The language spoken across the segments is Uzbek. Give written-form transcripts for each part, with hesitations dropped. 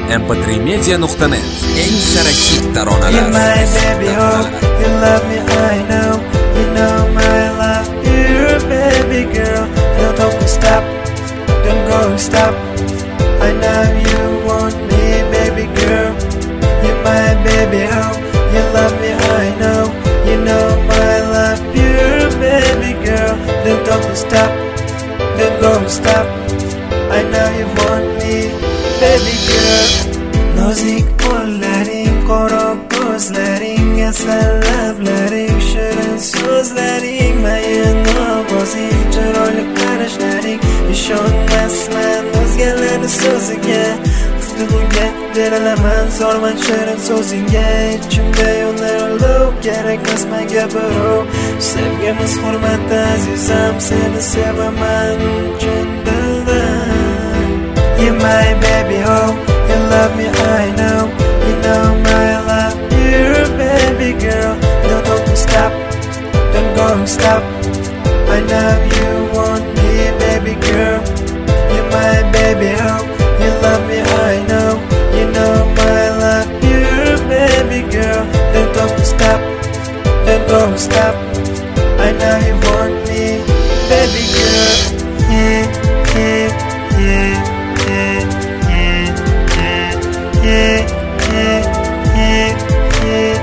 mp3media.net eng sara hit taronalar. You're my baby, oh, you love me, I know. You know my love, you're a baby girl. Don't stop, don't go stop. I know you want me, baby girl. You're my baby, oh, you love me, I know. You know my love, you're a baby girl. Don't stop, don't go stop. I know you want me, baby girl. Nozik qo'llaring, qora ko'zlaring, asal lablaring, shirin so'zlaring, mayin ovozing, chiroyli qarashlaring. Ishonmasman o'zgalarning so'ziga, his-tuyg'uga berilaman zorman shirin so'zingga. Ichimda yonar olov, kerakmas menga birov. Sevgimiz hurmatda azizam, seni sevaman chin dildan. You're my baby, oh, you love me, I know. You know my love, you're a baby girl. Don't stop, don't go stop. I know you want me, baby girl. You're my baby, oh, you love me, I know. You know my love, you're a baby girl. Don't stop, don't go stop. I know you want me, baby girl. Yeah, yeah, yeah, yeah, yeah, yeah, yeah, yeah, yeah, yeah,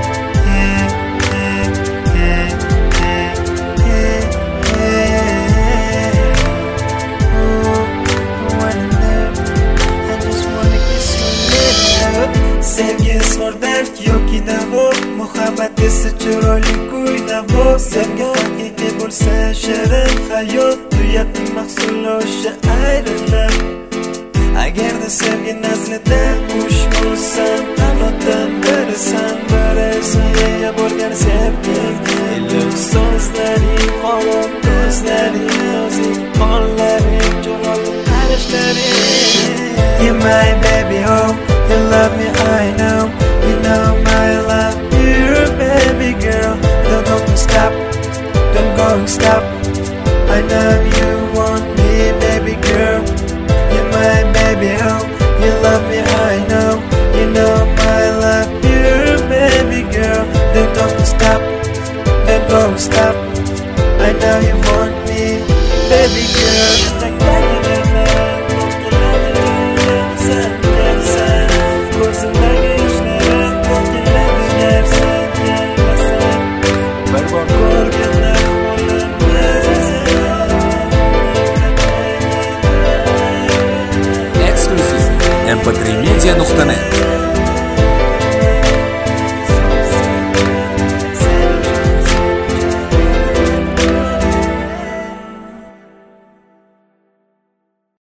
yeah, yeah. Oh, I wanna live, I just wanna kiss you, live. Sevgi zo'r dard yoki davo, muhabbat esa chiroyli kuy davo. Sevgi haqiqiy bo'lsa shirin hayot, tuyatning mahsuli o'sha ayrilib. Agarda sevgi naslida qush bo'lsam, qanotdan birisan, birisan bo'lgan sevgim. Iliq so'zlaring, qora ko'zlaring, o'zing qo'llaring, chiroyli qarashlaring. You're my baby, oh, you love me, I know. You know my love, you're a baby girl. Don't stop, don't go stop. I know you want me, baby girl. You're my baby, oh, you love me, I know. You know my love, you're a baby girl. Don't stop, don't go stop. I know you want me, baby girl. mp3media.net